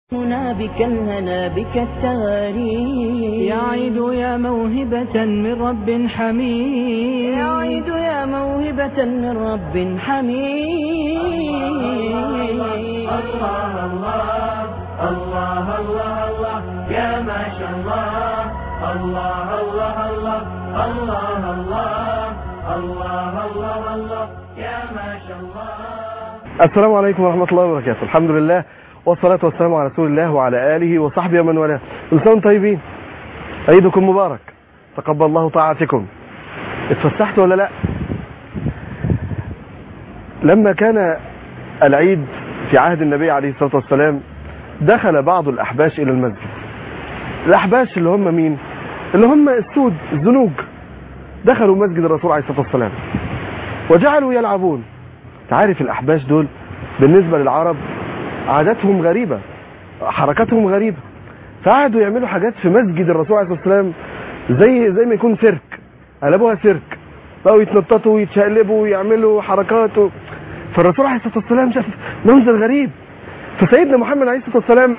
بك الهنا بك التغاري يعيد يا موهبة من رب حميد يعيد يا موهبة من رب حميد. الله الله الله الله الله يا ما شاء الله الله الله الله الله الله الله الله الله يا ما شاء الله. السلام عليكم ورحمة الله وبركاته. الحمد لله والصلاة والسلام على رسول الله وعلى آله وصحبه ومن والاه. كل سنة وانتم طيبين، عيدكم مبارك، تقبل الله طاعتكم. اتفسحتوا ولا لا؟ لما كان العيد في عهد النبي عليه الصلاة والسلام دخل بعض الأحباش إلى المسجد. الأحباش اللي هم مين؟ اللي هم السود، الزنوج، دخلوا مسجد الرسول عليه الصلاة والسلام وجعلوا يلعبون. تعرف الأحباش دول بالنسبة للعرب عاداتهم غريبة، حركاتهم غريبة، فقعدوا يعملوا حاجات في مسجد الرسول عليه الصلاة والسلام زي ما يكون سيرك، قلبوها سيرك، بقوا يتنططوا ويتشقلبوا ويعملوا حركات فالرسول عليه الصلاة والسلام شاف منظر غريب، فسيدنا محمد عليه الصلاة والسلام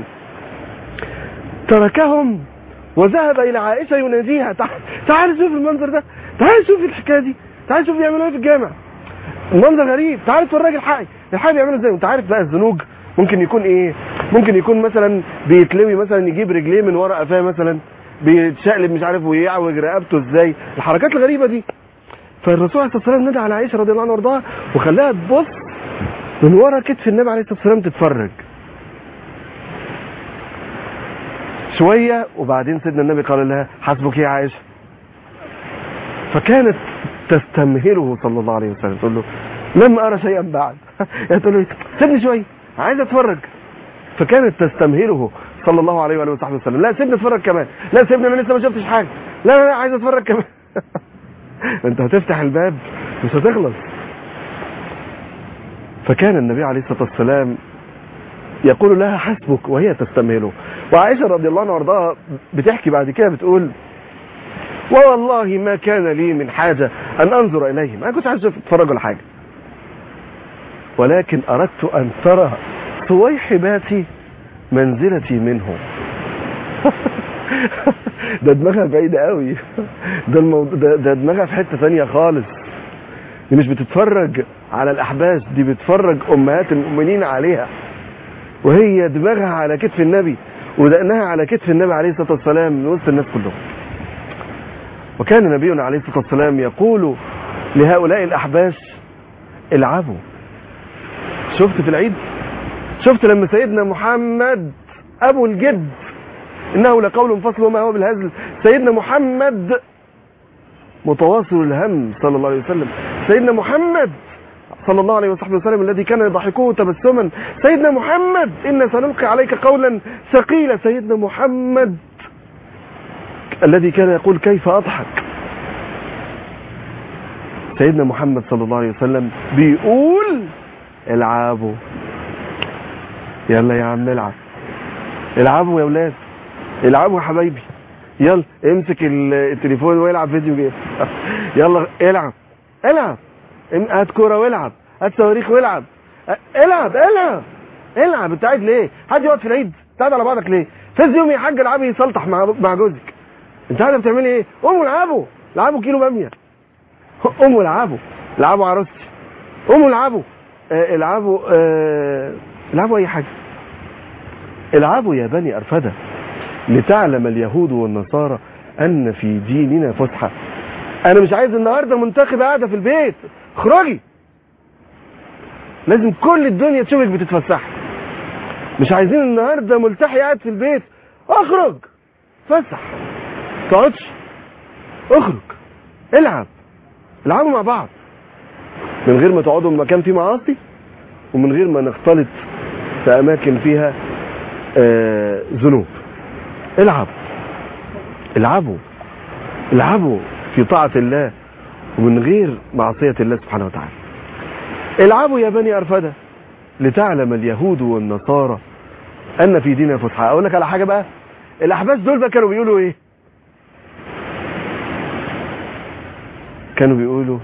تركهم وذهب إلى عائشة يناديها، تعال شوف المنظر ده، تعال شوف الحكاية دي، تعال شوف يعملوا ايه في الجامع، المنظر غريب، تعال اتفرج الحاج بيعملوا ازاي. وانت عارف بقى الزنوج ممكن يكون ايه؟ ممكن يكون مثلا بيتلوي، مثلا يجيب رجليه من ورا قفاه، مثلا بيتشقلب مش عارف ويعوج رقبته ازاي، الحركات الغريبه دي. فالرسول عليه الصلاه والسلام نادى على عائشه رضي الله عنها وارضاها وخلاها تبص من ورا كتف النبي عليه الصلاه والسلام تتفرج شويه، وبعدين سيدنا النبي قال لها حسبك يا عائشه. فكانت تستمهله صلى الله عليه وسلم، تقول له لم ارى شيئا بعد تقول له سيبني شويه عايز اتفرج. فكانت تستمهله صلى الله عليه واله وصحبه وسلم، لا سيبني اتفرج كمان، لا سيبني انا لسه ما شفتش حاجه، لا عايز اتفرج كمان انت هتفتح الباب مش هتخلص. فكان النبي عليه الصلاه والسلام يقول لها حسبك وهي تستمهله. وعائشه رضي الله عنها وارضاها بتحكي بعد كده بتقول والله ما كان لي من حاجه ان انظر اليهم، انا كنت عايز اتفرج على حاجه، ولكن اردت ان ترى صويحباتي منزلتي منه ده دماغها بعيدة قوي، ده دماغها في حتة ثانية خالص، دي مش بتتفرج على الأحباش، دي بتفرج أمهات المؤمنين عليها، وهي دماغها على كتف النبي ودقنها على كتف النبي عليه الصلاة والسلام من وسط الناس كلهم. وكان نبينا عليه الصلاة والسلام يقول لهؤلاء الأحباش العبوا. شفت في العيد، شفت لما سيدنا محمد أبو الجد إنه لقول فصل وما هو بالهزل، سيدنا محمد متواصل الهم صلى الله عليه وسلم، سيدنا محمد صلى الله عليه وصحبه وسلم الذي كان يضحكه تبسما، سيدنا محمد إن سنلقي عليك قولا ثقيلا، سيدنا محمد الذي كان يقول كيف أضحك. سيدنا محمد صلى الله عليه وسلم بيقول العبوا، يلا يا عم نلعب، العبوا يا ولاد، العبوا يا حبايبي، يلا امسك التليفون والعب فيديو جيم يلا العب هات كوره والعب، هات صواريخ والعب، العب. انت قاعد ليه؟ حد يقعد في العيد قاعد على بعضك ليه؟ فاز يوم يا حاج العبي يسلطح مع جوزك، انت قاعده بتعملي ايه؟ قوموا العبوا كيلو باميه، قوموا العبوا عروستي، قوموا العبوا اي حاجه، العبوا يا بني أرفدة لتعلم اليهود والنصارى أن في ديننا فسحة. أنا مش عايز النهاردة منتخبة قاعدة في البيت، اخرجي، لازم كل الدنيا تشوفك بتتفسح. مش عايزين النهاردة ملتحي قاعد في البيت، اخرج فسح، تقعدش، اخرج العبوا مع بعض، من غير ما تقعدوا في مكان فيه معاصي، ومن غير ما نختلط في أماكن فيها ذنوب. العبوا في طاعة الله ومن غير معصية الله سبحانه وتعالى. العبوا يا بني أرفدة لتعلم اليهود والنصارى أن في ديننا فسحة. أقول لك على حاجة بقى، الأحباش دول بقى كانوا بيقولوا إيه؟ كانوا بيقولوا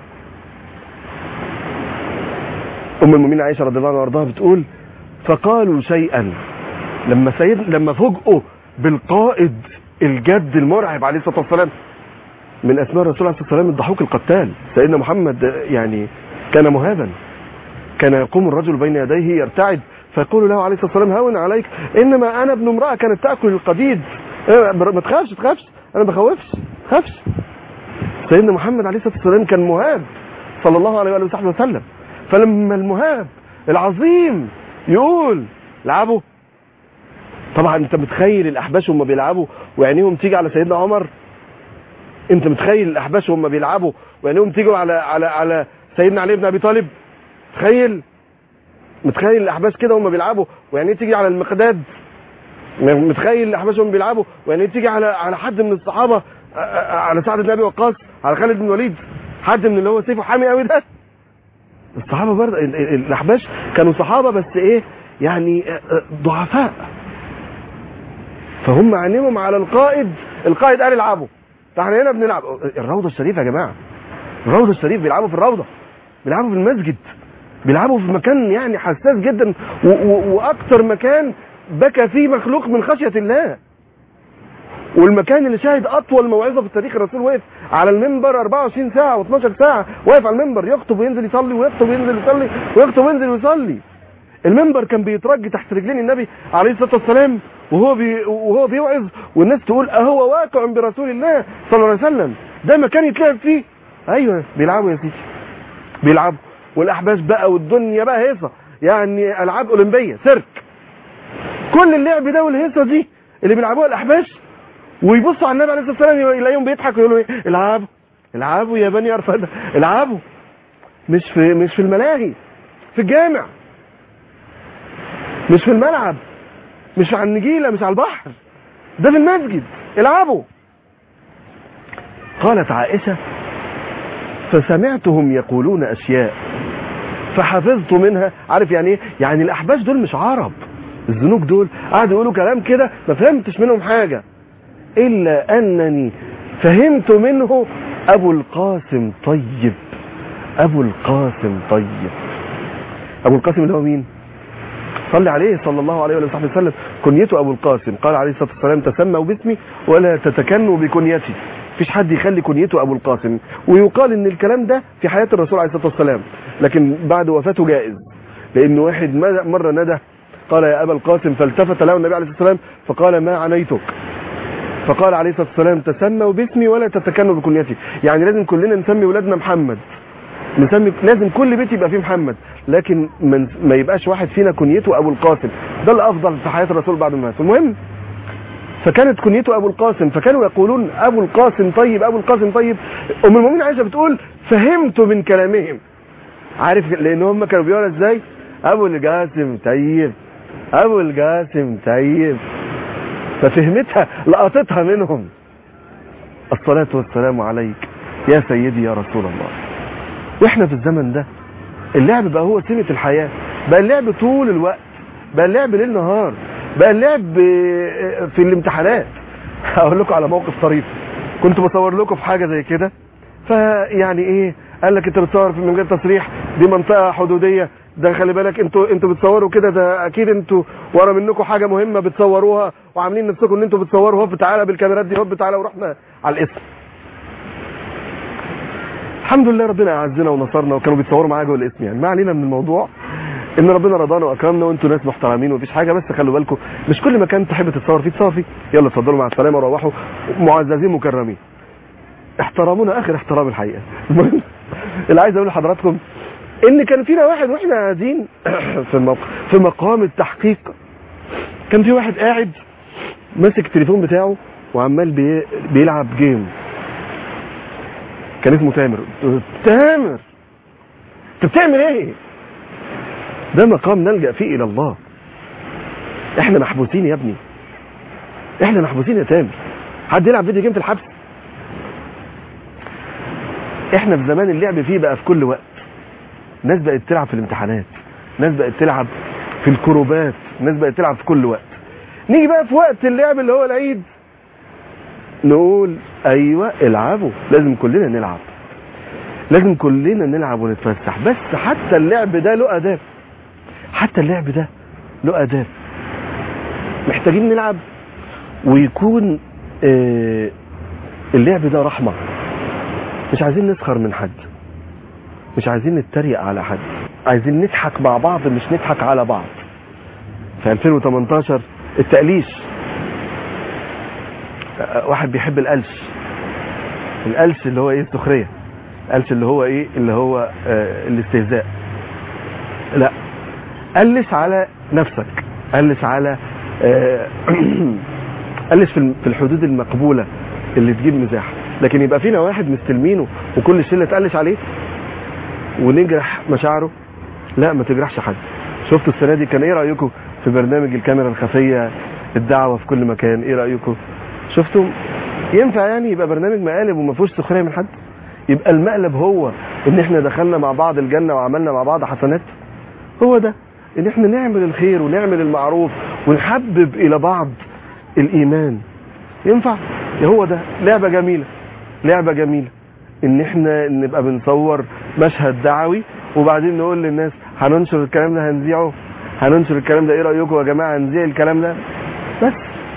أم المؤمنين عائشة رضي الله عنها وارضاها بتقول فقالوا شيئا لما فوجئوا بالقائد الجد المرعب عليه الصلاه والسلام، من اسماء الرسول عليه الصلاه والسلام الضحوك القتال. سيدنا محمد يعني كان مهابا، كان يقوم الرجل بين يديه يرتعد فيقول له عليه الصلاه والسلام هون عليك، انما انا ابن امراه كانت تاكل القديد، ما تخافش انا ما بخوفش، خافش. سيدنا محمد عليه الصلاه والسلام كان مهاب صلى الله عليه وصحبه وسلم. فلما المهاب العظيم يقول لعبوا، طبعا انت متخيل الاحباش وهم بيلعبوا وعينيهم تيجي على سيدنا عمر؟ انت متخيل الاحباش وهم بيلعبوا وعينيهم تيجي على سيدنا علي بن ابي طالب؟ متخيل الاحباش كده وهم بيلعبوا وعينيه تيجي على المقداد؟ متخيل الاحباش وهم بيلعبوا وعينيه تيجي على حد من الصحابه، على سعد بن ابي وقاص، على خالد بن الوليد، حد من اللي هو سيفه حامي قوي ده؟ الصحابه برضه الاحباش كانوا صحابه بس ايه يعني ضعفاء، فهم عينيهم على القائد قال العبوا، فاحنا هنا بنلعب. الروضه الشريفه يا جماعه، الروضه الشريف، بيلعبوا في الروضه، بيلعبوا في المسجد، بيلعبوا في مكان يعني حساس جدا واكثر مكان بكى فيه مخلوق من خشيه الله، والمكان اللي شاهد اطول موعظه في التاريخ. الرسول وقف على المنبر 24 ساعه و12 ساعه، واقف على المنبر يخطب وينزل يصلي ويخطب وينزل يصلي ويخطب وينزل يصلي. المنبر كان بيترج تحت رجلين النبي عليه الصلاه والسلام وهو بيوعظ، والناس تقول اهو واقع برسول الله صلى الله عليه وسلم، ده مكان يتلعب فيه. ايوه بيلعبوا يا سيدي، بيلعبوا. والاحباش بقى والدنيا بقى هيصه، يعني العاب اولمبيه، سيرك، كل اللعب ده والهيصه دي اللي بيلعبوها الاحباش، ويبصوا على النبي عليه الصلاه والسلام يلاقيهم بيضحكوا يقولوا ايه؟ العبوا يا بني ارفده، العبوا. مش في الملاهي، في الجامع، مش في الملعب، مش على النجيله، مش على البحر، ده في المسجد، العبوا. قالت عائشه فسمعتهم يقولون اشياء فحفظت منها. عارف يعني ايه؟ يعني الاحباش دول مش عرب، الزنوج دول قعدوا يقولوا كلام كده ما فهمتش منهم حاجه، الا انني فهمت منه ابو القاسم طيب. ابو القاسم طيب، ابو القاسم اللي هو مين؟ صلى عليه صلى الله عليه وصحبه وسلم، كنيته ابو القاسم. قال عليه الصلاه والسلام تسموا باسمي ولا تتكنوا بكنيتي، مفيش حد يخلي كنيته ابو القاسم. ويقال ان الكلام ده في حياه الرسول عليه الصلاه والسلام، لكن بعد وفاته جائز، لان واحد مره ندى قال يا ابا القاسم، فالتفت له النبي عليه الصلاه والسلام فقال ما عنيتك، فقال عليه الصلاه والسلام تسموا باسمي ولا تتكنوا بكنيتي. يعني لازم كلنا نسمي ولادنا محمد، لازم كل بيت يبقى فيه محمد، لكن ما يبقاش واحد فينا كنيته ابو القاسم، ده الافضل في حياه الرسول بعد ما مات. المهم فكانت كنيته ابو القاسم، فكانوا يقولون ابو القاسم طيب، ابو القاسم طيب. ام المؤمنين عائشه بتقول فهمت من كلامهم، عارف لان هم كانوا بيقولوا ازاي؟ ابو القاسم طيب، ابو القاسم طيب، ففهمتها، لقطتها منهم. الصلاه والسلام عليك يا سيدي يا رسول الله. واحنا في الزمن ده اللعب بقى هو سمة الحياة، بقى اللعب طول الوقت، بقى اللعب ليل نهار، بقى اللعب في الامتحانات. هقول لكم على موقف طريف، كنت بصور لكم في حاجة زي كده، فيعني ايه، قال لك انت بتصور من غير تصريح، دي منطقة حدودية، ده خلي بالك انتوا بتصوروا كده، ده اكيد انتوا ورا منكم حاجة مهمة بتصوروها وعاملين نفسكم ان انتوا بتصوروا، هوب تعالى بالكاميرات دي، هوب تعالى، ورحنا على الاسم. الحمد لله ربنا اعزنا ونصرنا، وكانوا بيتصوروا معايا جوه الاسم، يعني ما علينا من الموضوع، ان ربنا رضانا واكرمنا وانتوا ناس محترمين ومفيش حاجه، بس خلوا بالكم مش كل مكان تحب تتصور فيه تصور فيه. يلا اتفضلوا مع السلامه وروحوا معززين مكرمين. احترامونا اخر احترام الحقيقه. المهم اللي عايز اقول لحضراتكم ان كان فينا واحد واحنا قاعدين في مقام التحقيق، كان في واحد قاعد ماسك التليفون بتاعه وعمال بيلعب جيم، كان اسمه تامر. تامر انت بتعمل ايه؟ ده مقام نلجأ فيه الى الله. احنا محبوسين يا ابني، احنا محبوسين يا تامر. حد يلعب فيديو جيم في الحبس؟ احنا في زمان اللعب فيه بقى في كل وقت. ناس بقت تلعب في الامتحانات، ناس بقت تلعب في الكروبات، ناس بقت تلعب في كل وقت. نيجي بقى في وقت اللعب اللي هو العيد نقول ايوه العبوا، لازم كلنا نلعب، لازم كلنا نلعب ونتفسح. بس حتى اللعب ده له اداب، حتى اللعب ده له اداب. محتاجين نلعب ويكون اللعب ده رحمة. مش عايزين نسخر من حد، مش عايزين نتريق على حد، عايزين نضحك مع بعض مش نضحك على بعض. في 2018 التقليش، واحد بيحب القلش اللي هو ايه؟ السخرية. القلش اللي هو ايه؟ اللي هو الاستهزاء. لا، قلش على نفسك، قلش على قلش في الحدود المقبولة اللي تجيب مزاح. لكن يبقى فينا واحد مستلمينه وكل الشله تقلش عليه ونجرح مشاعره، لا، ما تجرحش حد. شفتوا السنه دي كان ايه رايكم في برنامج الكاميرا الخفيه، الدعوه في كل مكان؟ ايه رايكم؟ شفتوا؟ ينفع يعني يبقى برنامج مقالب وما فيهوش سخريه من حد؟ يبقى المقلب هو ان احنا دخلنا مع بعض الجنه وعملنا مع بعض حسنات؟ هو ده ان احنا نعمل الخير ونعمل المعروف ونحبب الى بعض الايمان. ينفع؟ هو ده لعبه جميله، لعبه جميله ان احنا نبقى بنصور مشهد دعوي وبعدين نقول للناس هننشر الكلام ده، هنذيعه، هننشر الكلام ده، ايه رايكم يا جماعه هنذيع الكلام ده؟ بس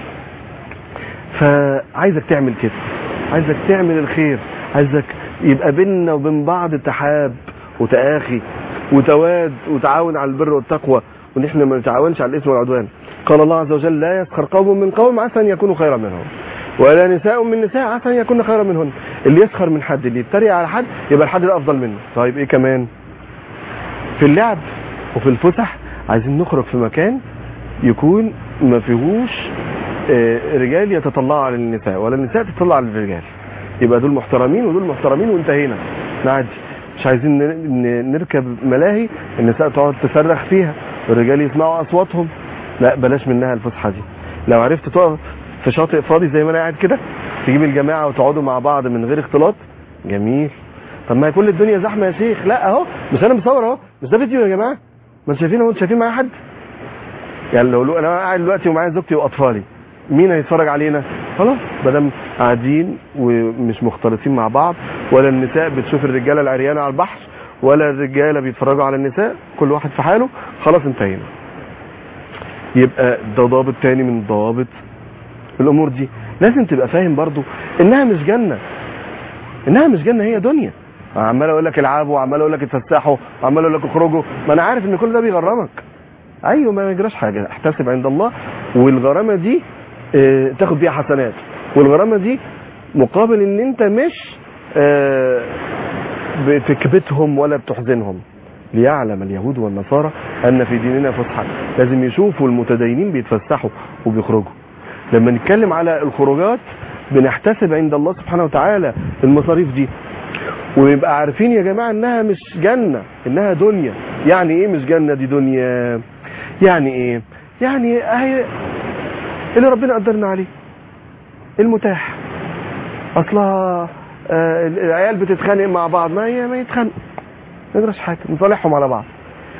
فعايزك تعمل كده، عايزك تعمل الخير، عايزك يبقى بيننا وبين بعض تحاب وتآخي وتواد وتعاون على البر والتقوى، وان احنا ما نتعاونش على الاثم والعدوان. قال الله عز وجل: لا يسخر قوم من قوم عسى ان يكونوا خيرا منهم ولا نساء من نساء عسى ان يكون خيرا منهن. اللي يسخر من حد، اللي يتريق على حد، يبقى الحد ده افضل منه. طيب ايه كمان؟ في اللعب وفي الفسح عايزين نخرج في مكان يكون ما فيهوش رجال يتطلعوا على النساء ولا النساء تتطلع على الرجال، يبقى دول محترمين ودول محترمين وانتهينا، نعدي. مش عايزين نركب ملاهي النساء تقعد تصرخ فيها والرجال يسمعوا اصواتهم، لا بلاش منها الفسحه دي. لو عرفت تقف في شاطئ فاضي زي ما انا قاعد كده، تجيب الجماعه وتقعدوا مع بعض من غير اختلاط، جميل. طب ما كل الدنيا زحمه يا شيخ. لا اهو، مش انا مصور اهو، مش ده فيديو يا جماعه؟ ما انتوا شايفين اهو، انتوا شايفين معايا حد؟ يعني لو انا قاعد دلوقتي ومعايا زوجتي واطفالي، مين هيتفرج علينا؟ خلاص، ما دام قاعدين ومش مختلطين مع بعض، ولا النساء بتشوف الرجاله العريانه على البحر ولا الرجاله بيتفرجوا على النساء، كل واحد في حاله، خلاص انتهينا. يبقى ده ضابط تاني من ضوابط الامور دي. لازم تبقى فاهم برضو انها مش جنه، انها مش جنه، هي دنيا. عمال اقول لك العبوا وعمال اقول لك اتفسحوا وعمال اقول لك اخرجوا، ما انا عارف ان كل ده بيغرمك. ايوه، ما يجراش حاجه، احتسب عند الله، والغرامه دي تاخد بيها حسنات، والغرامه دي مقابل ان انت مش بتكبتهم ولا بتحزنهم. ليعلم اليهود والنصارى ان في ديننا فسحه. لازم يشوفوا المتدينين بيتفسحوا وبيخرجوا. لما نتكلم على الخروجات بنحتسب عند الله سبحانه وتعالى المصاريف دي، ويبقى عارفين يا جماعه انها مش جنه، انها دنيا. يعني ايه مش جنه؟ دي دنيا. يعني ايه؟ يعني اهي اللي ربنا قدرنا عليه، المتاح. اصلا العيال بتتخانق مع بعض، ما يتخانقوا، ما يجراش حاجه، نصالحهم على بعض.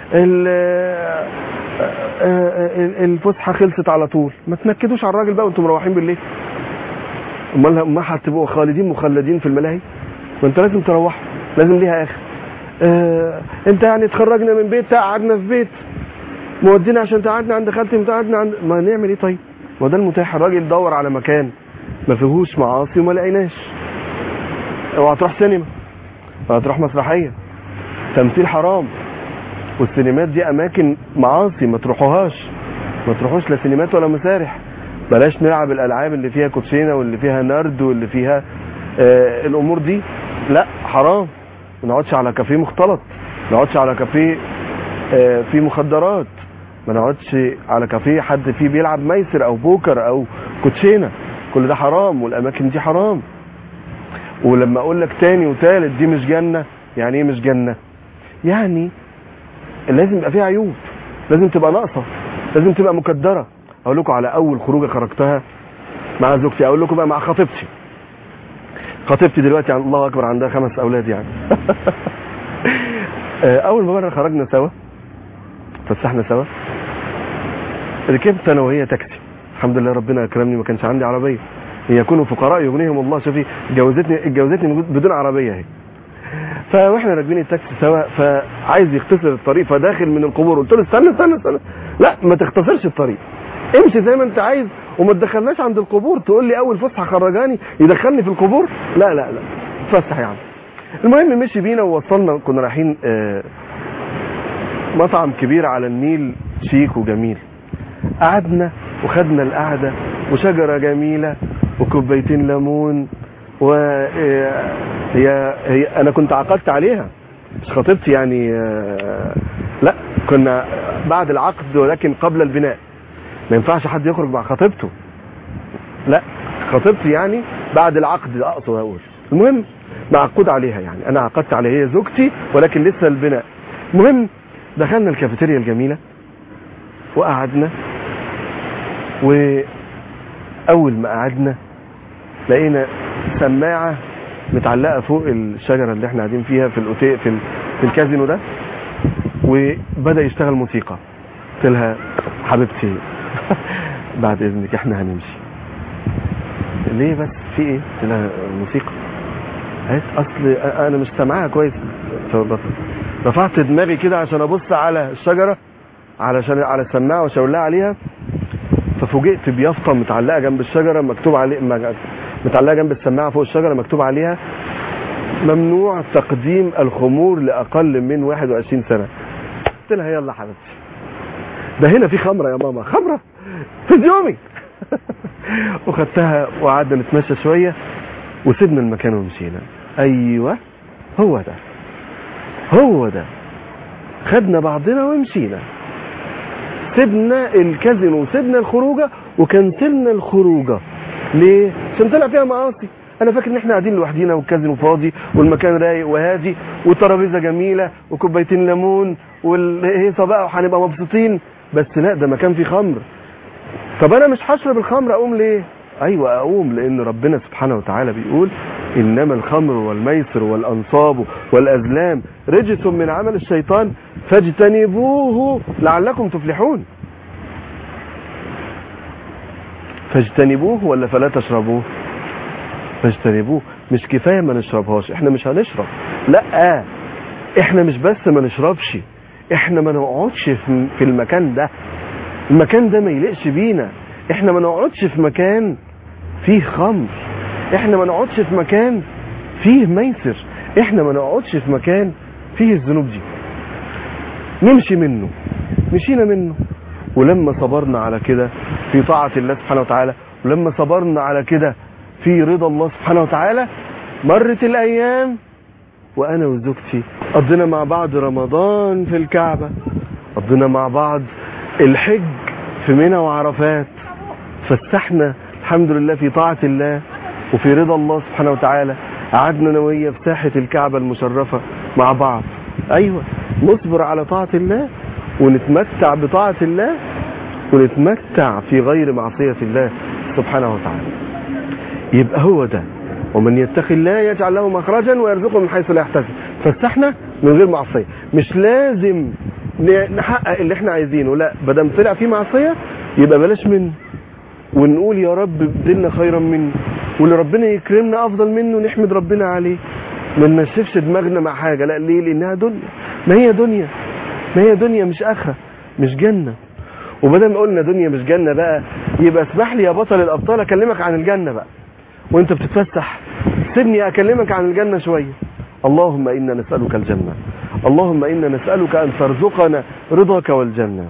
الفسحه خلصت على طول، ما تنكدوش على الراجل بقى وانتم مروحين بالليل. امال ما هتبقوا خالدين مخلدين في الملاهي؟ وانت لازم تروحوا، لازم ليها اخر. انت يعني اتخرجنا من بيت، قعدنا في بيت، مودينا عشان تقعدنا عند خالتي، قعدنا عند، ما نعمل ايه طيب؟ ما ده المتاح. الراجل دور على مكان ما فيهوش معاصي وما لقيناش. اوعى تروح سينما، اوعى تروح مسرحيه، تمثيل حرام، والسينمات دي اماكن معاصي، ما تروحوهاش، ما تروحوش لا سينمات ولا مسارح. بلاش نلعب الالعاب اللي فيها كوتشينه واللي فيها نرد واللي فيها الامور دي، لا حرام. ما نقعدش على كافيه مختلط، ما نقعدش على كافيه فيه مخدرات، ما نقعدش على كافيه حد فيه بيلعب ميسر او بوكر او كوتشينه، كل ده حرام، والاماكن دي حرام. ولما اقول لك تاني وتالت دي مش جنه، يعني ايه مش جنه؟ يعني لازم يبقى فيها عيوب، لازم تبقى ناقصه، لازم تبقى مكدره. اقول لكم على اول خروجه خرجتها مع زوجتي، اقول لكم بقى مع خطيبتي. خطيبتي دلوقتي الله اكبر عندها 5 اولاد يعني. اول مره خرجنا سوا، فسحنا سوا، ركبت انا وهي تاكسي. الحمد لله ربنا اكرمني ما كانش عندي عربيه. يكونوا فقراء يغنيهم الله. شوفي اتجوزتني بدون عربيه اهي. فاحنا راكبين التاكسي سوا، فعايز يختصر الطريق، فداخل من القبور. قلت له استنى، لا ما تختصرش الطريق، امشي زي ما انت عايز وما تدخلناش عند القبور. تقول لي اول فسحه خرجاني يدخلني في القبور؟ لا لا لا، اتفسح يعني. المهم مشي بينا ووصلنا، كنا رايحين مطعم كبير على النيل شيك وجميل. قعدنا وخدنا القعده وشجره جميله وكوبايتين ليمون، هي انا كنت عقدت عليها مش خطيبتي يعني، لا كنا بعد العقد ولكن قبل البناء. ما ينفعش حد يخرج مع خطيبته، لا خطيبتي يعني بعد العقد اقصد اقول. المهم معقود عليها يعني، انا عقدت عليها، هي زوجتي ولكن لسه البناء. المهم دخلنا الكافيتيريا الجميله وقعدنا، واول ما قعدنا لقينا سماعه متعلقه فوق الشجره اللي احنا قاعدين فيها في الاوتيل في الكازينو ده، وبدا يشتغل موسيقى. قلت لها حبيبتي بعد اذنك احنا هنمشي. ليه بس في ايه؟ قلت لها موسيقى. قالت اصل انا مش سامعاها كويس. رفعت دماغي كده عشان ابص على الشجره على السماعه واشاور لها عليها، ففوجئت بيافطه متعلقه جنب الشجره مكتوب عليه، متعلقه جنب السماعه فوق الشجره مكتوب عليها ممنوع تقديم الخمور لاقل من 21 سنه. قلت لها يلا حبيبتي، ده هنا في خمره يا ماما، خمره في يومي. وخدتها وقعدنا نتمشى شويه وسيبنا المكان ومشينا. ايوه هو ده خدنا بعضنا ومشينا، سيبنا الكازينو وسيبنا الخروجه وكنسلنا الخروجه. ليه؟ عشان طلع فيها معاصي. انا فاكر ان احنا قاعدين لوحدينا والكازينو فاضي والمكان رايق وهادي والترابيزه جميله وكوبايتين ليمون والهيصه بقى وهنبقى مبسوطين. بس لا، ده مكان فيه خمر. طب انا مش هشرب الخمر، اقوم ليه؟ ايوه اقوم، لان ربنا سبحانه وتعالى بيقول انما الخمر والميسر والانصاب والازلام رجس من عمل الشيطان فاجتنبوه لعلكم تفلحون. فاجتنبوه ولا فلا تشربوه؟ فاجتنبوه. مش كفايه ما نشربهاش، احنا مش هنشرب، لا احنا مش بس ما نشربش، احنا ما نقعدش في المكان ده. المكان ده ما يليقش بينا. احنا ما نقعدش في مكان فيه خمر، احنا ما نقعدش في مكان فيه ميسر، احنا ما نقعدش في مكان فيه الذنوب دي. نمشي منه. مشينا منه، ولما صبرنا على كده في طاعة الله سبحانه وتعالى، ولما صبرنا على كده في رضا الله سبحانه وتعالى، مرت الايام وانا وزوجتي قضينا مع بعض رمضان في الكعبة، قضينا مع بعض الحج في منى وعرفات، فسحنا الحمد لله في طاعة الله وفي رضا الله سبحانه وتعالى. قعدنا نوية في ساحة الكعبة المشرفة مع بعض. ايوه، نصبر على طاعة الله ونتمتع بطاعة الله ونتمتع في غير معصية الله سبحانه وتعالى. يبقى هو ده، ومن يتقي الله يجعل له مخرجا ويرزقه من حيث لا يحتسب. فسحنا من غير معصية، مش لازم نحقق اللي احنا عايزينه، لا، بدل طلع فيه معصية يبقى بلاش منه، ونقول يا رب ابدلنا خيرا منه، واللي ربنا يكرمنا افضل منه نحمد ربنا عليه. ما ننشفش دماغنا مع حاجة، لا، ليه؟ لانها دنيا. ما هي دنيا مش اخرة، مش جنة. وبدل ما قلنا دنيا مش جنة بقى، يبقى اسمح لي يا بطل الابطال اكلمك عن الجنة بقى وانت بتتفسح. سيبني اكلمك عن الجنة شوية. اللهم انا نسألك الجنة، اللهم انا نسألك ان ترزقنا رضاك والجنة.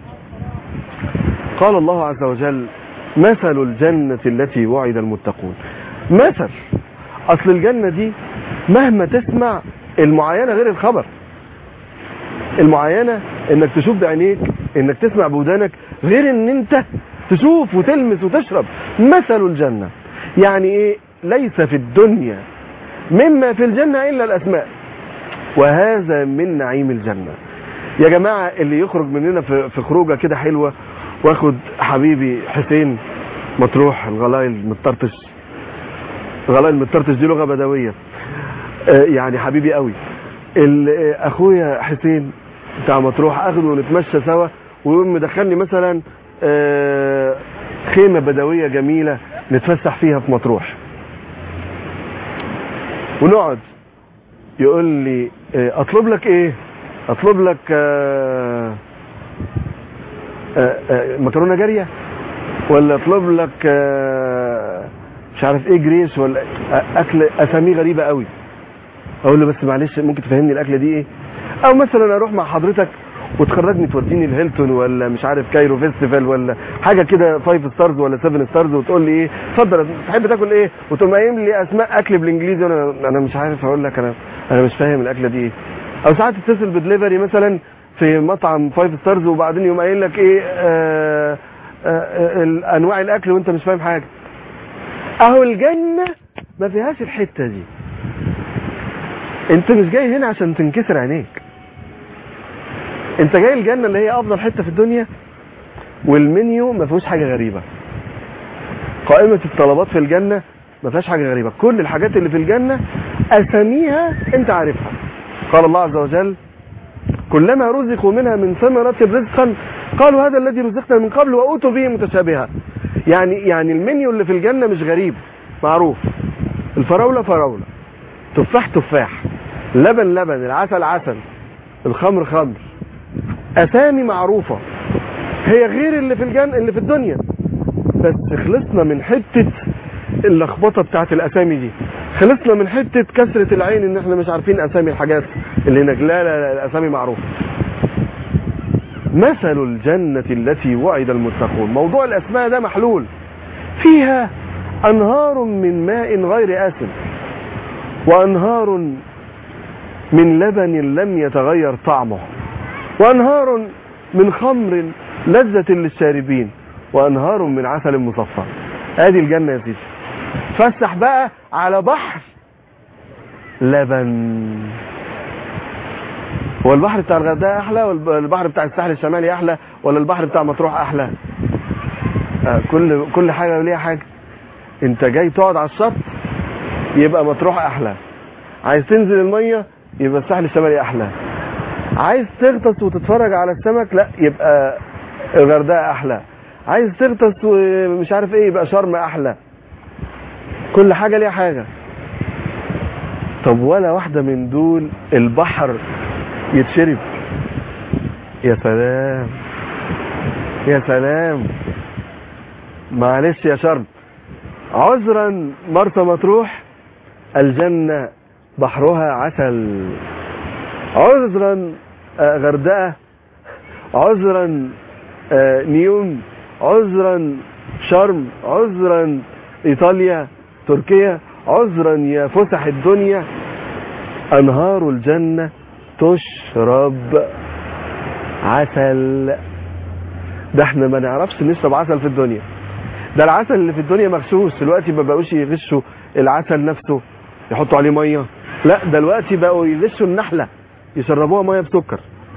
قال الله عز وجل: مثل الجنة التي وعد المتقون. مثل، اصل الجنة دي مهما تسمع، المعاينة غير الخبر. المعاينة انك تشوف بعينيك، انك تسمع بودانك، غير ان انت تشوف وتلمس وتشرب. مثل الجنة يعني ايه؟ ليس في الدنيا مما في الجنة الا الاسماء، وهذا من نعيم الجنة. يا جماعة اللي يخرج مننا في خروجة كده حلوة، واخد حبيبي حسين مطروح الغلايل المطرطش. الغلايل المطرطش دي لغة بدوية، يعني حبيبي قوي. اخويا حسين بتاع مطروح اخده ونتمشى سوا، ويقوم مدخلني مثلا خيمة بدوية جميلة نتفسح فيها في مطروح، ونقعد. يقول لي اطلب لك ايه؟ اطلب لك مكرونة جارية. ولا اطلب لك مش عارف ايه جريش، ولا اكل اسامي غريبه قوي. اقول له بس معلش ممكن تفهمني الاكله دي ايه؟ او مثلا اروح مع حضرتك وتخرجني توديني الهيلتون ولا مش عارف كايرو فيستيفال ولا حاجه كده 5 ستارز ولا 7 ستارز، وتقول لي ايه اتفضل تحب تاكل ايه، وتقوم قايم لي اسماء اكل بالانجليزي وانا مش عارف اقول لك انا مش فاهم الاكله دي ايه. او ساعات تتصل بدليفري مثلا في مطعم 5 ستارز وبعدين يقوم قايل لك ايه انواع الاكل وانت مش فاهم حاجه. اهو الجنه ما فيهاش الحته دي. انت مش جاي هنا عشان تنكسر عينيك، انت جاي الجنه اللي هي افضل حته في الدنيا، والمنيو ما فيهوش حاجه غريبه. قائمه الطلبات في الجنه ما فيهاش حاجه غريبه، كل الحاجات اللي في الجنه اساميها انت عارفها. قال الله عز وجل كلما رزقوا منها من ثمرة رزقا قالوا هذا الذي رزقنا من قبل وأوتوا به متشابها. يعني المنيو اللي في الجنة مش غريب، معروف. الفراولة فراولة، تفاح تفاح، لبن لبن، العسل عسل، الخمر خمر، أسامي معروفة هي غير اللي في الجنة اللي في الدنيا. بس خلصنا من حتة اللخبطة بتاعت الأسامي دي، خلصنا من حتة كسرة العين ان احنا مش عارفين اسامي الحاجات اللي هناك. لا الاسامي معروفة. مثل الجنة التي وعد المتقون، موضوع الاسماء ده محلول. فيها انهار من ماء غير آسن وانهار من لبن لم يتغير طعمه وانهار من خمر لذة للشاربين وانهار من عسل مصفى. ادي الجنة يا سيدي. فسح بقى على بحر لبن. هو البحر بتاع الغردقه احلى ولا البحر بتاع الساحل الشمالي احلى ولا البحر بتاع مطروح احلى؟ كل حاجه وليها حاجه. انت جاي تقعد على الشط يبقى مطروح احلى، عايز تنزل الميه يبقى الساحل الشمالي احلى، عايز تغطس وتتفرج على السمك لا يبقى الغردقه احلى، عايز تغطس ومش عارف ايه يبقى شرم احلى. كل حاجة ليها حاجة. طب ولا واحدة من دول البحر يتشرب؟ يا سلام يا سلام. معلش يا شرم، عذرا مرسى مطروح الجنة بحرها عسل، عذرا غردقة، عذرا نيوم، عذرا شرم، عذرا ايطاليا تركيا، عذرا يا فسح الدنيا. انهار الجنة تشرب عسل. ده احنا ما نعرفش نشرب عسل في الدنيا، ده العسل اللي في الدنيا مغشوش. دلوقتي ما بقوش يغشوا العسل نفسه يحطوا عليه ميه، لا دلوقتي بقوا يغشوا النحلة يشربوها ميه بسكر.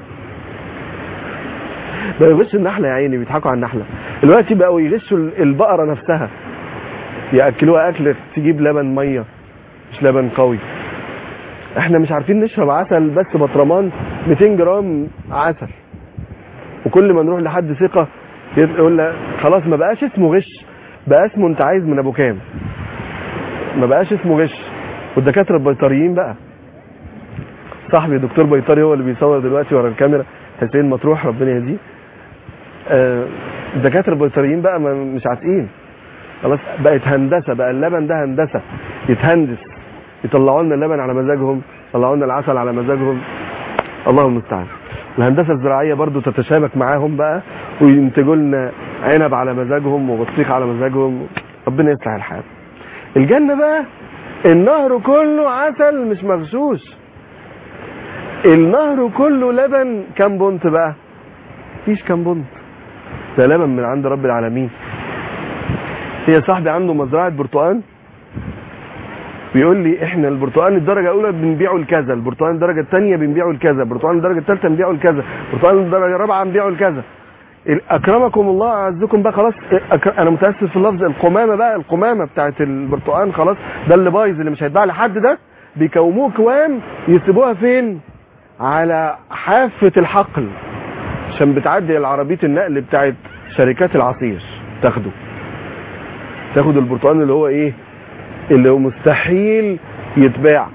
بقوا يغشوا النحلة يا عيني، بيضحكوا على النحلة. دلوقتي بقوا يغشوا البقرة نفسها يأكلوها أكل تجيب لبن مية مش لبن قوي. احنا مش عارفين نشرب عسل، بس بطرمان 200 جرام عسل، وكل ما نروح لحد ثقة يقول لك خلاص ما بقاش اسمه غش، بقى اسمه انت عايز من ابو كام، ما بقاش اسمه غش. والدكاترة البيطريين بقى، صاحبي دكتور بيطري هو اللي بيصور دلوقتي ورا الكاميرا، حسين مطروح ربنا يهديه. الدكاترة البيطريين بقى مش عاتقين خلاص، بقت هندسة، بقى اللبن ده هندسة يتهندس، يطلعوا لنا اللبن على مزاجهم، يطلعوا لنا العسل على مزاجهم، الله المستعان. الهندسة الزراعية برضو تتشابك معاهم بقى وينتجوا لنا عنب على مزاجهم وبطيخ على مزاجهم، ربنا يصلح الحال. الجنة بقى النهر كله عسل مش مغشوش، النهر كله لبن. كام بنت بقى؟ مفيش كام بنت، ده لبن من عند رب العالمين. هي صاحبي عنده مزرعة برتقال بيقول لي احنا البرتقال الدرجة الاولى بنبيعه لكذا، البرتقال الدرجة الثانية بنبيعه لكذا، البرتقال الدرجة الثالثة بنبيعه لكذا، البرتقال الدرجة الرابعة بنبيعه لكذا. اكرمكم الله اعزكم بقى خلاص، انا متاسف في اللفظ، القمامة بقى، القمامة بتاعت البرتقال خلاص، ده اللي بايظ اللي مش هيتباع لحد ده، بيكوموه كوام يسيبوها فين؟ على حافة الحقل عشان بتعدي العربية النقل بتاعت شركات العصير، تاخد البرتقال اللي هو ايه، اللي هو مستحيل يتباع،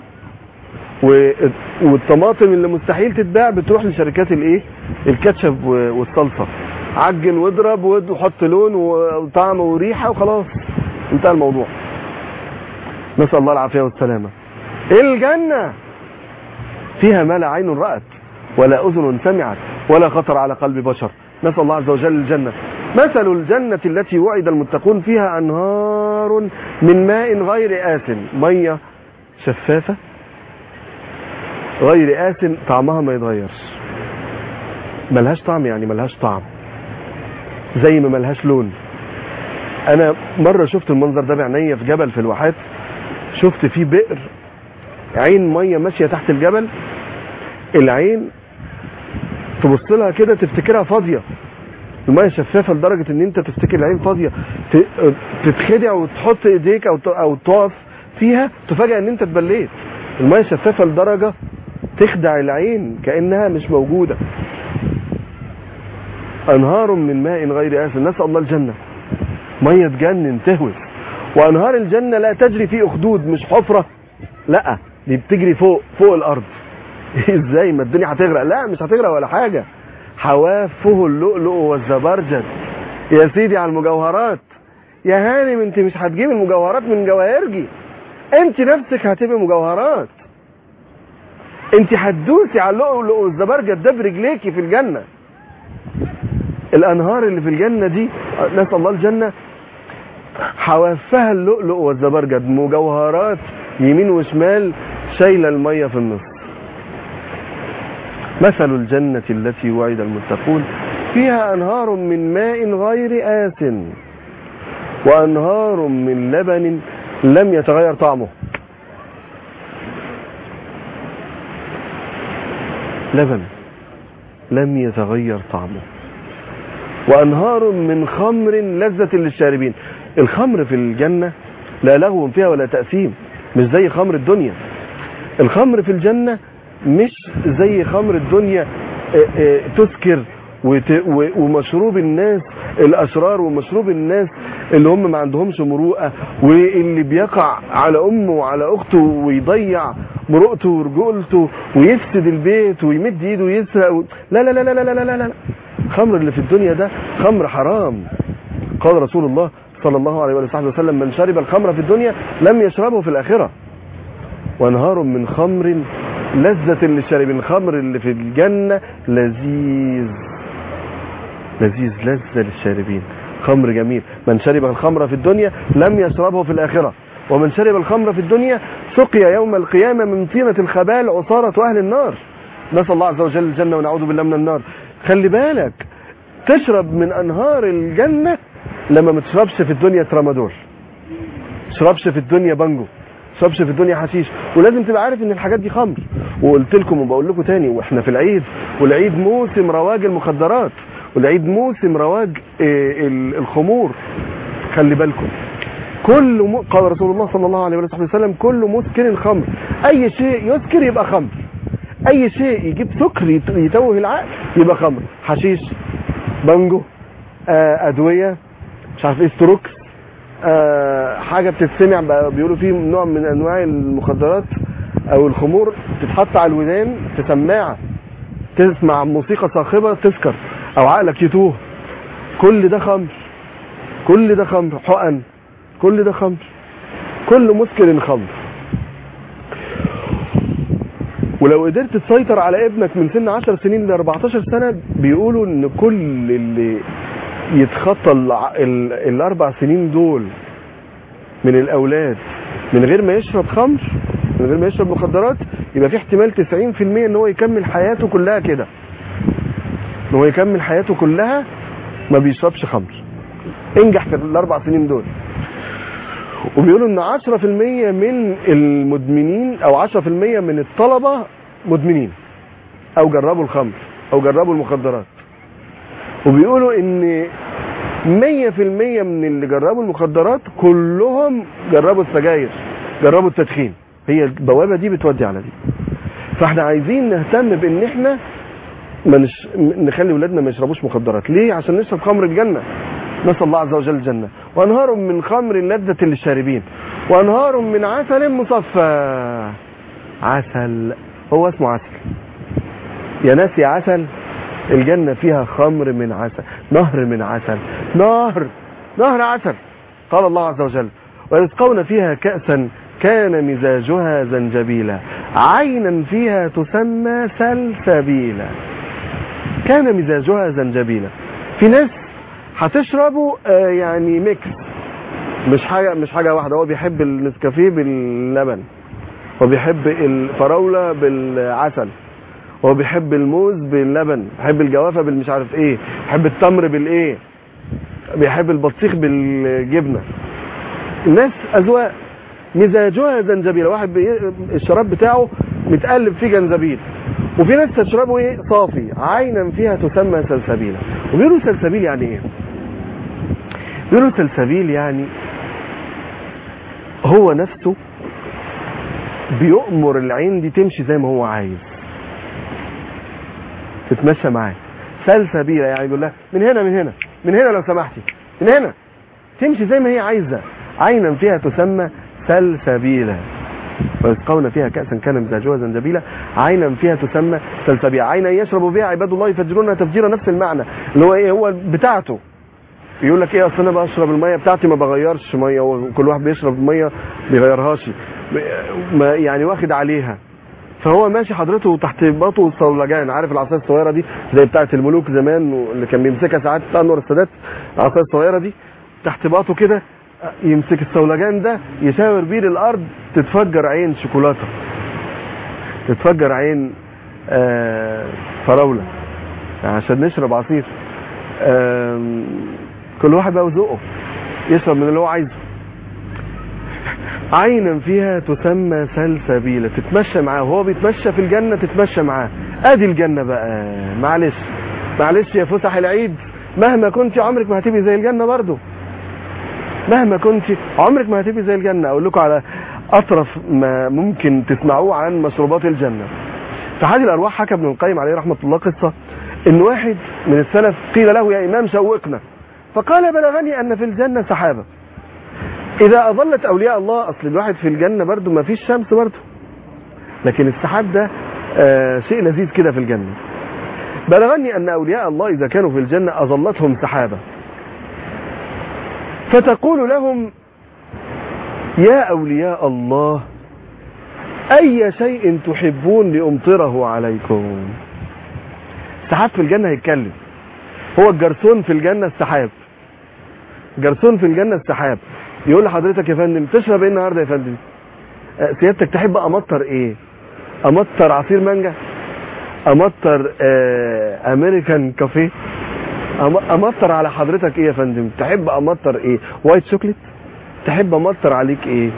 والطماطم اللي مستحيل تتباع بتروح لشركات الايه، الكاتشب والصلصه. عجن واضرب وحط لون وطعم وريحة وخلاص انتهى الموضوع. نسأل الله العافية والسلامة. الجنة فيها ما لا عين رأت ولا أذن سمعت ولا خطر على قلب بشر. نسأل الله عز وجل الجنة. مثل الجنة التي وعد المتقون فيها أنهار من ماء غير آسن، مية شفافة غير آسن، طعمها ما يتغيرش، ملهاش طعم، يعني ملهاش طعم زي ما ملهاش لون. أنا مرة شفت المنظر ده بعينيا في جبل في الواحات، شفت فيه بئر، عين مية ماشية تحت الجبل، العين تبص لها كده تفتكرها فاضية، المية شفافة لدرجة ان انت تفتكر العين فاضية، تتخدع وتحط ايديك او تقف فيها تفاجأ ان انت اتبليت. المية شفافة لدرجة تخدع العين كأنها مش موجودة. انهار من ماء غير آسن، نسأل الله الجنة، مية تجنن تهوس. وانهار الجنة لا تجري في اخدود، مش حفرة، لا دي بتجري فوق الارض. ازاي ما الدنيا هتغرق؟ لا مش هتغرق ولا حاجة، حوافه اللؤلؤ والزبرجد. يا سيدي على المجوهرات، يا هانم انت مش هتجيب المجوهرات من جواهرجي، انت نفسك هتبقى مجوهرات، انت هتدوسي على اللؤلؤ والزبرجد ده برجليكي في الجنة. الانهار اللي في الجنة دي نسأل الله الجنة، حوافها اللؤلؤ والزبرجد، مجوهرات يمين وشمال شايله المية في النص. مثل الجنة التي وعد المتقون فيها أنهار من ماء غير آسن وأنهار من لبن لم يتغير طعمه. لبن لم يتغير طعمه. وأنهار من خمر لذة للشاربين. الخمر في الجنة لا لغو فيها ولا تأثيم، مش زي خمر الدنيا. الخمر في الجنة مش زي خمر الدنيا تسكر ومشروب الناس الأشرار ومشروب الناس اللي هم ما عندهمش مروءة، واللي بيقع على أمه وعلى أخته ويضيع مروءته ورجولته ويفسد البيت ويمد ايده ويسرق. لا لا لا لا لا لا لا لا. الخمر اللي في الدنيا ده خمر حرام. قال رسول الله صلى الله عليه وسلم: من شرب الخمر في الدنيا لم يشربه في الآخرة. وانهار من خمر لذة للشاربين. الخمر اللي في الجنة لذيذ لذيذ لذة للشاربين، خمر جميل. من شرب الخمر في الدنيا لم يشربه في الآخرة. ومن شرب الخمر في الدنيا سقي يوم القيامة من طينة الخبال عصارة أهل النار. نسأل الله عز وجل الجنة ونعوذ بالله من النار. خلي بالك تشرب من أنهار الجنة لما ما تشربش في الدنيا ترامادول، تشربش في الدنيا بانجو، تشربش في الدنيا حشيش. ولازم تبقى عارف ان الحاجات دي خمر. وقلت لكم وبقول لكم تاني، واحنا في العيد، والعيد موسم رواج المخدرات، والعيد موسم رواج الخمور. خلي بالكم قال رسول الله صلى الله عليه وسلم: كل مسكر خمر. اي شيء يسكر يبقى خمر، اي شيء يجيب سكر يتوه العقل يبقى خمر. حشيش، بانجو، ادوية، مش عارف ايه، ستروكس، حاجة بتتسمع بيقولوا فيه نوع من انواع المخدرات او الخمور تتحط على الودان في سماعة تسمع موسيقى صاخبة تسكر او عقلك يتوه. كل ده خمر، كل ده خمر. حقن، كل ده خمر. كل مسكر خمر. ولو قدرت تسيطر على ابنك من سن 10 سنين ل 14 سنة بيقولوا ان كل اللي يتخطى ال4 سنين دول من الاولاد من غير ما يشرب خمر، من غير ما يشرب مخدرات، يبقى في احتمال 90% ان هو يكمل حياته كلها كده، ان هو يكمل حياته كلها ما بيشربش خمر. انجح في ال4 سنين دول. وبيقولوا ان 10% من المدمنين او 10% من الطلبة مدمنين او جربوا الخمر او جربوا المخدرات. وبيقولوا ان 100% من اللي جربوا المخدرات كلهم جربوا السجاير، جربوا التدخين. هي البوابة دي بتودي على دي. فاحنا عايزين نهتم بان احنا نخلي ولادنا ما يشربوش مخدرات. ليه؟ عشان نشرب خمر الجنة. نسأل الله عز وجل الجنة. وانهار من خمر لذة للشاربين وانهار من عسل مصفى. عسل، هو اسمه عسل يا ناس، يا عسل الجنة فيها خمر من عسل، نهر من عسل، نهر عسل. قال الله عز وجل ويسقون فيها كأسا كان مزاجها زنجبيلا عينا فيها تسمى سلسبيلا. كان مزاجها زنجبيلا. في ناس هتشربوا يعني ميكس، مش حاجة واحدة. هو بيحب النسكافيه باللبن، هو بيحب الفراولة بالعسل، هو بيحب الموز باللبن، بيحب الجوافة بالمش عارف ايه، بيحب التمر بالايه، بيحب البطيخ بالجبنة. الناس أذواق. مزاجها زنجبيل، واحد الشراب بتاعه متقلب فيه جنزبيل، وفي ناس تشربه ايه صافي عينا فيها تسمى سلسبيلا. وبيقولوا سلسبيل يعني ايه؟ بيقولوا سلسبيل يعني هو نفسه بيؤمر العين دي تمشي زي ما هو عايز، تتمشى معاه. سلسبيلا يعني بيقول لها من هنا لو سمحتي، من هنا، تمشي زي ما هي عايزة. عينا فيها تسمى سلسبيلا ويسقون فيها كأسا كان مزاجها زنجبيلا عينا فيها تسمى سلسبيلا. عينا يشرب بها عباد الله يفجرونها تفجيرا، نفس المعنى اللي هو ايه، هو بتاعته. يقول لك ايه، اصل انا بشرب الميه بتاعتي ما بغيرش ميه، وكل واحد بيشرب الميه بيغيرهاش، يعني واخد عليها. فهو ماشي حضرته تحت باطه صولجان، عارف العصايه الصغيره دي زي بتاعه الملوك زمان اللي كان بيمسكها ساعات انور السادات، العصايه الصغيره دي تحت باطه كده، يمسك الصولجان ده يشاور بيه الارض تتفجر عين شوكولاته، تتفجر عين فراوله عشان نشرب عصير. كل واحد بقى وذوقه يشرب من اللي هو عايزه. عينا فيها تسمى سلسبيلا، تتمشى معاه وهو بيتمشى في الجنة، تتمشى معاه. ادي الجنة بقى. معلش يا فسح العيد، مهما كنت عمرك ما هتبقي زي الجنة برضو، مهما كنت عمرك ما هتبقي زي الجنة. اقول لكم على اطرف ما ممكن تسمعوه عن مشروبات الجنة. في حديث الارواح حكى ابن القيم عليه رحمة الله قصة ان واحد من السلف قيل له يا امام شوقنا، فقال بلغني ان في الجنة سحابة اذا اظلت اولياء الله. اصل الواحد في الجنة برضو ما فيش شمس برضو، لكن السحاب ده شيء لذيذ كده في الجنة. بلغني ان اولياء الله اذا كانوا في الجنة اظلتهم سحابة فتقول لهم يا اولياء الله اي شيء تحبون لامطره عليكم. السحاب في الجنة هيتكلم، هو الجرسون في الجنة السحاب، جرسون في الجنة السحاب. يقول لحضرتك يا فندم تشرب ايه النهارده يا فندم؟ سيادتك تحب امطر ايه؟ امطر عصير مانجا، امطر امريكان كافيه، امطر على حضرتك ايه يا فندم؟ تحب امطر ايه؟ وايت شوكليت؟ تحب امطر عليك ايه؟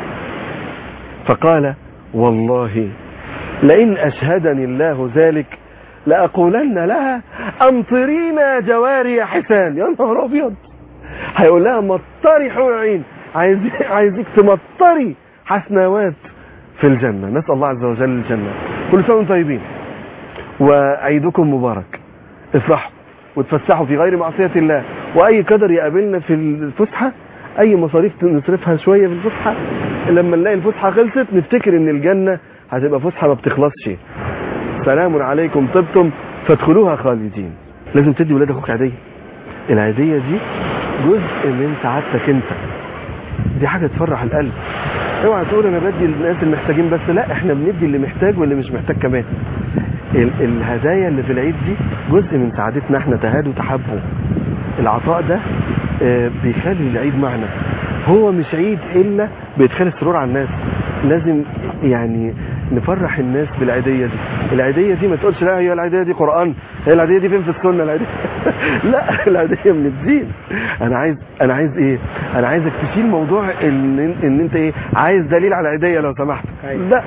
فقال والله لئن اشهدني الله ذلك لاقولن لها امطرينا جواري حسان. يا نهار ابيض، هيقول لها مطري حور العين، عايزك تمطري حسنوات في الجنة. نسأل الله عز وجل الجنة. كل سنة وانتم طيبين وعيدكم مبارك. افرحوا وتفسحوا في غير معصية الله، واي قدر يقابلنا في الفسحة، اي مصاريف نصرفها شوية في الفسحة، لما نلاقي الفسحة خلصت نفتكر ان الجنة هتبقى فسحة ما بتخلصش. سلام عليكم طبتم فادخلوها خالدين. لازم تدي ولاد اخوك عيدية. العيدية دي جزء من سعادتك انت، دي حاجة تفرح القلب. اوعى تقول انا بدي للناس المحتاجين بس، لا، احنا بندي اللي محتاج واللي مش محتاج كمان. الهدايا اللي في العيد دي جزء من سعادتنا احنا، تهادوا تحبوا. العطاء ده بيخلي العيد معنا. هو مش عيد الا بيدخل السرور على الناس. لازم يعني نفرح الناس بالعيدية دي. العيدية دي ما تقولش لا هي العيدية دي قرآن، هي العيدية دي فين في السنة العيدية؟ لا، العيدية من الدين. انا عايز ايه؟ انا عايزك تشيل موضوع ان انت ايه، عايز دليل على العيدية لو سمحت. لا،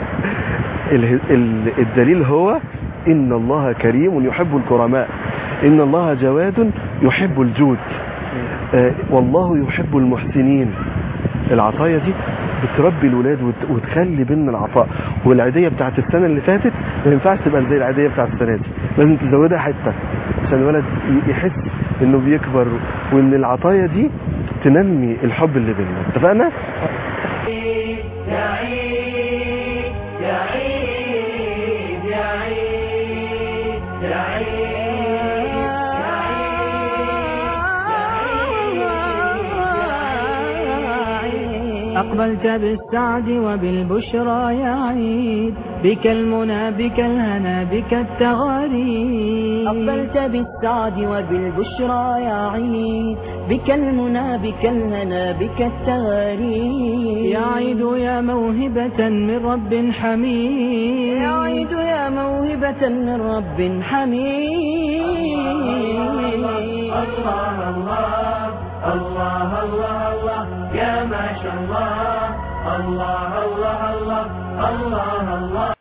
الدليل هو ان الله كريم يحب الكرماء، ان الله جواد يحب الجود، والله يحب المحسنين. العطايا دي بتربي الولاد وتخلي بيننا العطاء. والعيدية بتاعت السنة اللي فاتت ما ينفعش تبقى زي العيدية بتاعت السنة دي، لازم تزودها حتة عشان الولد يحس انه بيكبر، وان العطايا دي تنمي الحب اللي بيننا. اتفقنا؟ يا عيد يا عيد يا عيد يا عيد أقبلت بالسعد وبالبشرى يا عيد، بك المنى بك الهنا بك التغاريد. أقبلت بالسعد وبالبشرى يا عيد، بك المنى بك الهنا بك التغاريد. يا عيد يا موهبة من رب حميد، يا عيد يا موهبة من رب حميد. الله الله الله الله الله يا ما شاء الله. الله